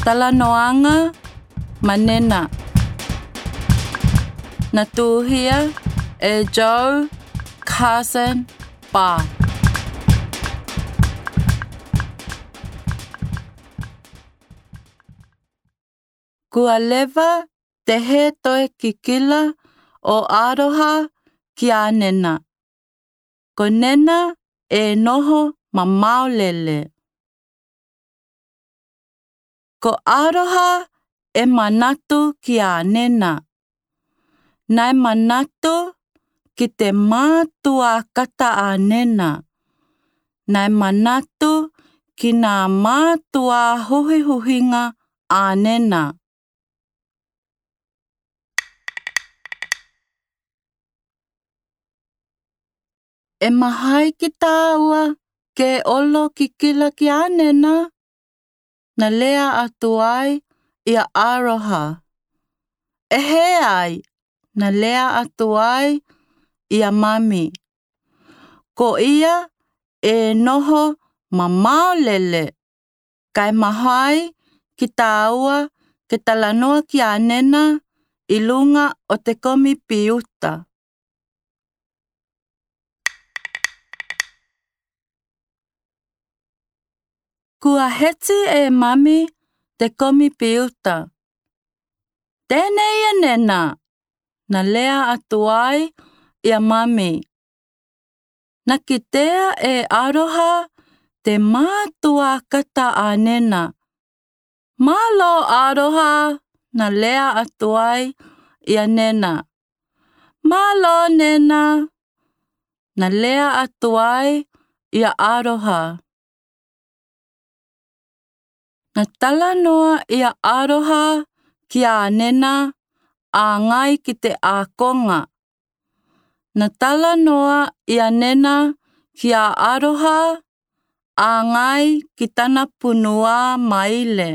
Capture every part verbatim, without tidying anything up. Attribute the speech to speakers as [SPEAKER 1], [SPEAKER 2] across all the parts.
[SPEAKER 1] talanoanga manena. Na tuhia e Joe Carson Barr. Kua lewa te he toe kikila o aroha ki a nena. Ko nena e noho ma maolele. Ko aroha e manatu ki a nena. Nai manatu ki te mātua kata a nena. Nai manatu ki nā mātua huhihuhinga a nena. E mahai ki tāua ke olo ki kila ki a nena. Na lea atu ai ia aroha. E he ai, na lea atu ai ia mami. Ko ia e noho ma maolele. Kai mahai ki tāua ke talanoa ki a nena i lunga o te komi piuta. Kua heti e mami te komi piuta. Tēnei ia nena, na lea atu ai ia mami. Na kitea e aroha te mātua kata a nena. Malo aroha, na lea atu ai ia nena. Malo nena, na lea atu ai ia aroha. Na talanoa ia aroha ki a nena a ngai ki te ākonga. Na talanoa ia nena ki a aroha a ngai ki tana punua maile.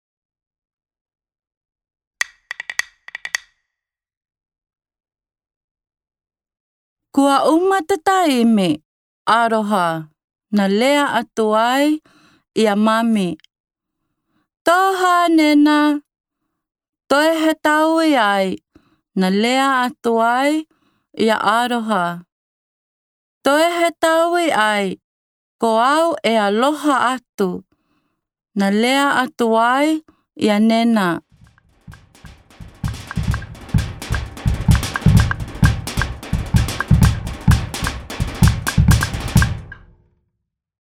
[SPEAKER 1] Kua umatataime aroha, na lea atu ai ia mami. Toha nena, toe he taui ai, na lea atu ai ia aroha. Toe he taui ai, ko au e aloha atu, na lea atu ai ia nena.